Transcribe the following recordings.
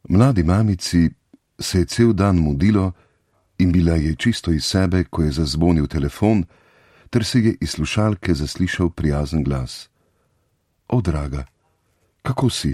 Mladi mamici se je cel dan mudilo in bila je čisto iz sebe, ko je zazvonil telefon, ter se je iz slušalke zaslišal prijazen glas. O, draga, kako si?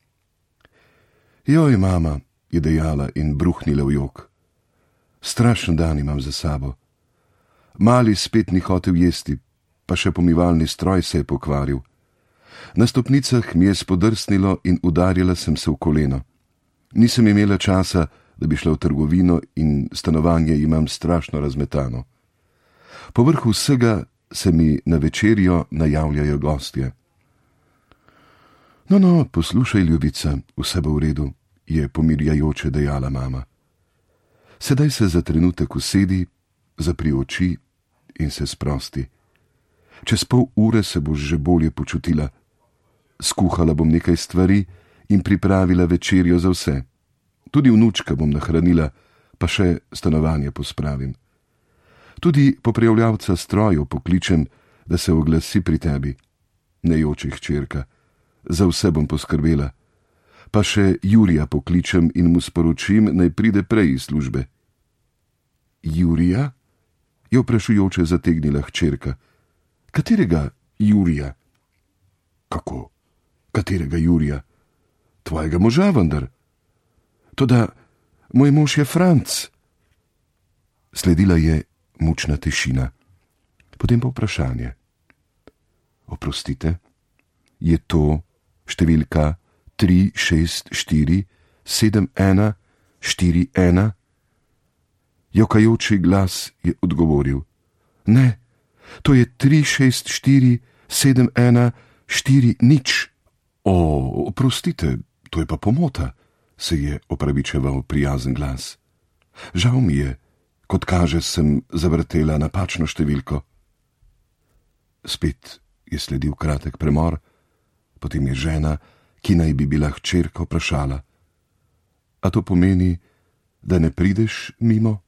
Joj, mama, je dejala in bruhnila v jok. Strašen dan imam za sabo. Mali spet ni hotel jesti, pa še pomivalni stroj se je pokvaril. Na stopnicah mi je spodrsnilo in udarila sem se v koleno. Nisem imela časa, da bi šla v trgovino in stanovanje imam strašno razmetano. Povrhu vsega se mi na večerjo najavljajo gostje. No, poslušaj, ljubica, vse bo v redu, je pomirjajoče dejala mama. Sedaj se za trenutek usedi, zapri oči in se sprosti. Čez pol ure se boš že bolje počutila. Skuhala bom nekaj stvari in pripravila večerjo za vse. Tudi vnučka bom nahranila, pa še stanovanje pospravim. Tudi popravljavca strojev pokličem, da se oglasi pri tebi. Ne joči, hčerka, za vse bom poskrbela. Pa še Jurija pokličem in mu sporočim, naj pride prej iz službe. Jurija? Je vprašujoče zategnila hčerka. Katerega Jurija? Kako? Katerega Jurija? Tvojega moža vendar. Toda moj mož je Franc. Sledila je mučna tišina. Potem pa vprašanje. Oprostite, je to številka 3647141? Jokajoči glas je odgovoril. Ne, to je 3647140. Oprostite, to je pa pomota, se je opravičeval prijazen glas. Žal mi je, kot kaže, sem zavrtela napačno številko. Spet je sledil kratek premor, potem je žena, ki naj bi bila hčerka, vprašala. A to pomeni, da ne prideš mimo?